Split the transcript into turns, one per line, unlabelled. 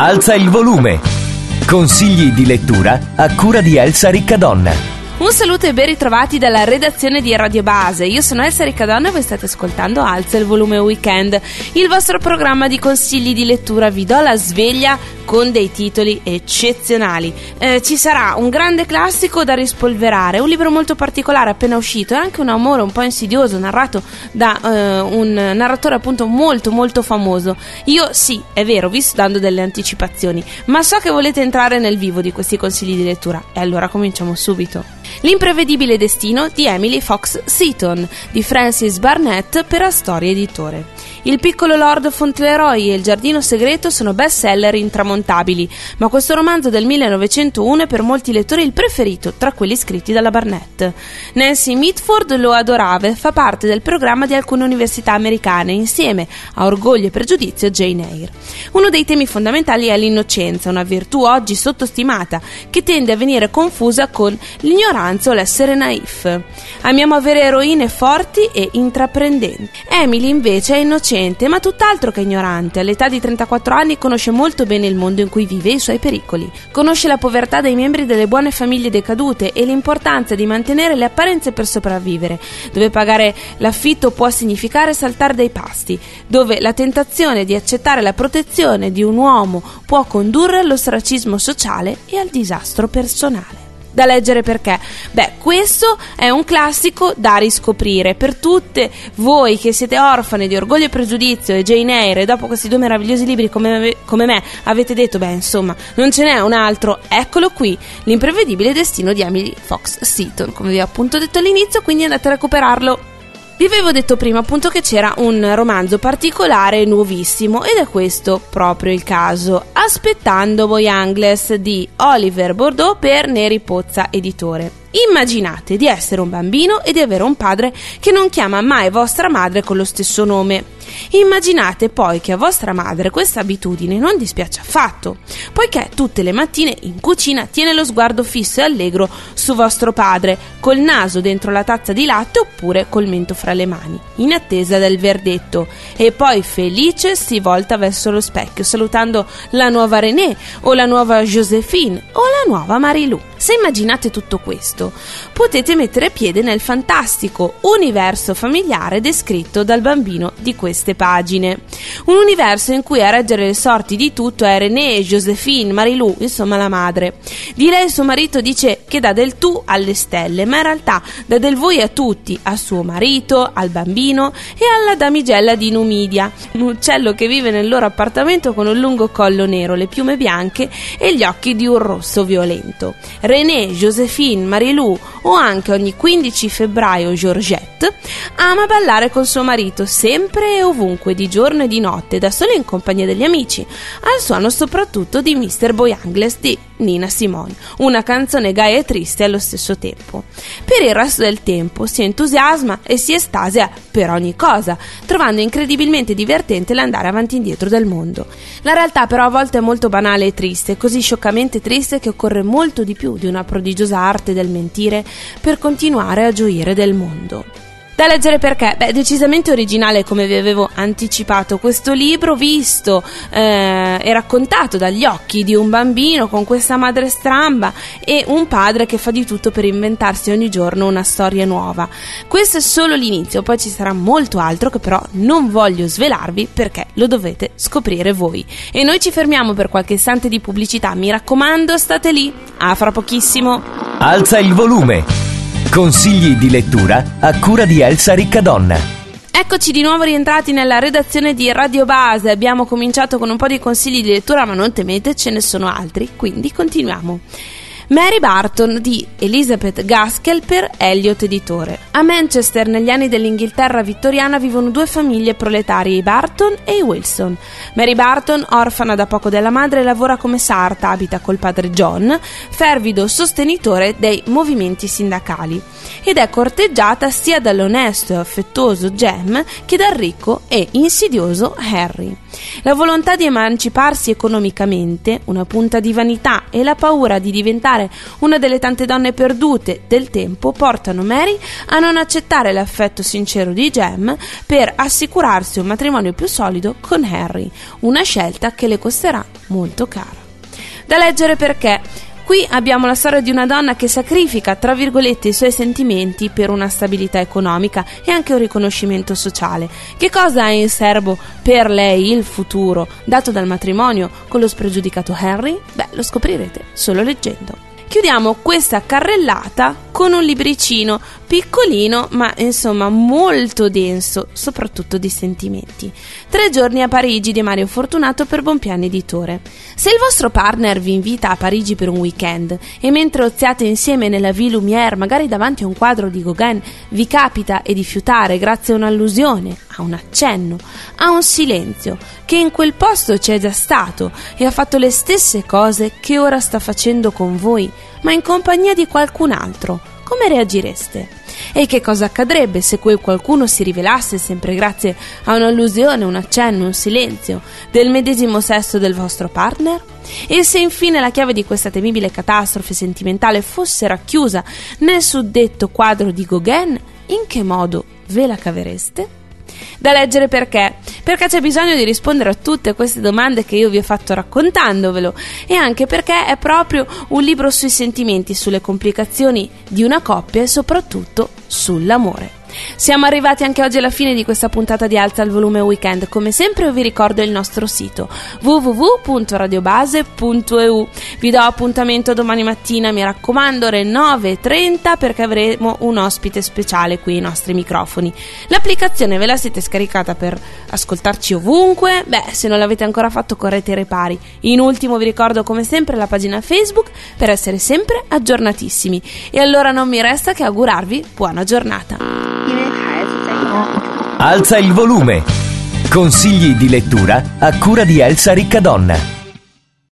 Alza il volume. Consigli di lettura a cura di Elsa Riccadonna.
Un saluto e ben ritrovati dalla redazione di Radio Base. Io sono Elsa Riccadonna e voi state ascoltando Alza il volume weekend, il vostro programma di consigli di lettura. Vi do la sveglia con dei titoli eccezionali. Ci sarà un grande classico da rispolverare, un libro molto particolare appena uscito e anche un amore un po' insidioso narrato da un narratore appunto molto molto famoso. Io sì, è vero, vi sto dando delle anticipazioni, ma so che volete entrare nel vivo di questi consigli di lettura e allora cominciamo subito. L'imprevedibile destino di Emily Fox Seton di Francis Barnett per Astoria Editore. Il piccolo Lord Fauntleroy e il giardino segreto sono bestseller intramontabili, ma questo romanzo del 1901 è per molti lettori il preferito tra quelli scritti dalla Barnett. Nancy Mitford lo adorava e fa parte del programma di alcune università americane insieme a Orgoglio e Pregiudizio e Jane Eyre. Uno dei temi fondamentali è l'innocenza, una virtù oggi sottostimata che tende a venire confusa con l'ignoranza o l'essere naif. Amiamo avere eroine forti e intraprendenti. Emily invece è innocente, ma tutt'altro che ignorante. All'età di 34 anni conosce molto bene il mondo in cui vive e i suoi pericoli. Conosce la povertà dei membri delle buone famiglie decadute e l'importanza di mantenere le apparenze per sopravvivere, dove pagare l'affitto può significare saltare dai pasti, dove la tentazione di accettare la protezione di un uomo può condurre all'ostracismo sociale e al disastro personale. Da leggere perché? Questo è un classico da riscoprire per tutte voi che siete orfane di Orgoglio e Pregiudizio e Jane Eyre e dopo questi due meravigliosi libri come me avete detto insomma non ce n'è un altro. Eccolo qui, L'imprevedibile destino di Emily Fox Seton, come vi ho appunto detto all'inizio, quindi andate a recuperarlo. Vi avevo detto prima appunto che c'era un romanzo particolare e nuovissimo ed è questo proprio il caso, Aspettando Boy Angles di Oliver Bordeaux per Neri Pozza Editore. Immaginate di essere un bambino e di avere un padre che non chiama mai vostra madre con lo stesso nome. Immaginate poi che a vostra madre questa abitudine non dispiace affatto, poiché tutte le mattine in cucina tiene lo sguardo fisso e allegro su vostro padre, col naso dentro la tazza di latte oppure col mento fra le mani, in attesa del verdetto, e poi felice si volta verso lo specchio salutando la nuova René o la nuova Joséphine o la nuova Marilou. Se immaginate tutto questo, potete mettere piede nel fantastico universo familiare descritto dal bambino di queste pagine. Un universo in cui a reggere le sorti di tutto è René, Joséphine, Marilou, insomma la madre. Di lei suo marito dice che dà del tu alle stelle, ma in realtà dà del voi a tutti, a suo marito, al bambino e alla damigella di Numidia, un uccello che vive nel loro appartamento con un lungo collo nero, le piume bianche e gli occhi di un rosso violento. René, Joséphine, Marilou o anche ogni 15 febbraio Georgette ama ballare con suo marito sempre e ovunque, di giorno e di notte, da solo in compagnia degli amici, al suono soprattutto di Mr. Boy Angles di Nina Simone, una canzone gaia e triste allo stesso tempo. Per il resto del tempo si entusiasma e si estasia per ogni cosa, trovando incredibilmente divertente l'andare avanti e indietro del mondo. La realtà però a volte è molto banale e triste, così scioccamente triste che occorre molto di più di una prodigiosa arte del mentire per continuare a gioire del mondo. Da leggere perché? Decisamente originale, come vi avevo anticipato, questo libro visto e raccontato dagli occhi di un bambino con questa madre stramba e un padre che fa di tutto per inventarsi ogni giorno una storia nuova. Questo è solo l'inizio, poi ci sarà molto altro che però non voglio svelarvi perché lo dovete scoprire voi. E noi ci fermiamo per qualche istante di pubblicità, mi raccomando, state lì, a fra pochissimo.
Alza il volume. Consigli di lettura a cura di Elsa Riccadonna.
Eccoci di nuovo rientrati nella redazione di Radio Base. Abbiamo cominciato con un po' di consigli di lettura, ma non temete, ce ne sono altri, quindi continuiamo. Mary Barton di Elizabeth Gaskell per Elliott Editore. A Manchester, negli anni dell'Inghilterra vittoriana, vivono due famiglie proletarie, i Barton e i Wilson. Mary Barton, orfana da poco della madre, lavora come sarta, abita col padre John, fervido sostenitore dei movimenti sindacali, ed è corteggiata sia dall'onesto e affettuoso Jem che dal ricco e insidioso Harry. La volontà di emanciparsi economicamente, una punta di vanità e la paura di diventare particolare, una delle tante donne perdute del tempo, portano Mary a non accettare l'affetto sincero di Jem per assicurarsi un matrimonio più solido con Harry, una scelta che le costerà molto cara. Da leggere perché qui abbiamo la storia di una donna che sacrifica, tra virgolette, i suoi sentimenti per una stabilità economica e anche un riconoscimento sociale. Che cosa ha in serbo per lei il futuro dato dal matrimonio con lo spregiudicato Harry? Beh, lo scoprirete solo leggendo. Chiudiamo questa carrellata con un libricino piccolino ma insomma molto denso, soprattutto di sentimenti. 3 giorni a Parigi di Mario Fortunato per Bonpiani Editore. Se il vostro partner vi invita a Parigi per un weekend e mentre oziate insieme nella Ville Lumière, magari davanti a un quadro di Gauguin, vi capita di fiutare grazie a un'allusione, a un accenno, a un silenzio, che in quel posto c'è già stato e ha fatto le stesse cose che ora sta facendo con voi, ma in compagnia di qualcun altro, come reagireste? E che cosa accadrebbe se quel qualcuno si rivelasse, sempre grazie a un'allusione, un accenno, un silenzio, del medesimo sesso del vostro partner? E se infine la chiave di questa temibile catastrofe sentimentale fosse racchiusa nel suddetto quadro di Gauguin, in che modo ve la cavereste? Da leggere perché c'è bisogno di rispondere a tutte queste domande che io vi ho fatto raccontandovelo, e anche perché è proprio un libro sui sentimenti, sulle complicazioni di una coppia e soprattutto sull'amore. Siamo arrivati anche oggi alla fine di questa puntata di Alza il Volume Weekend. Come sempre vi ricordo il nostro sito www.radiobase.eu. Vi do appuntamento domani mattina, mi raccomando, ore 9:30, perché avremo un ospite speciale qui ai nostri microfoni. L'applicazione ve la siete scaricata per ascoltarci ovunque? Beh, se non l'avete ancora fatto, correte ai repari. In ultimo vi ricordo come sempre la pagina Facebook per essere sempre aggiornatissimi. E allora non mi resta che augurarvi buona giornata.
Alza il volume. Consigli di lettura a cura di Elsa Riccadonna.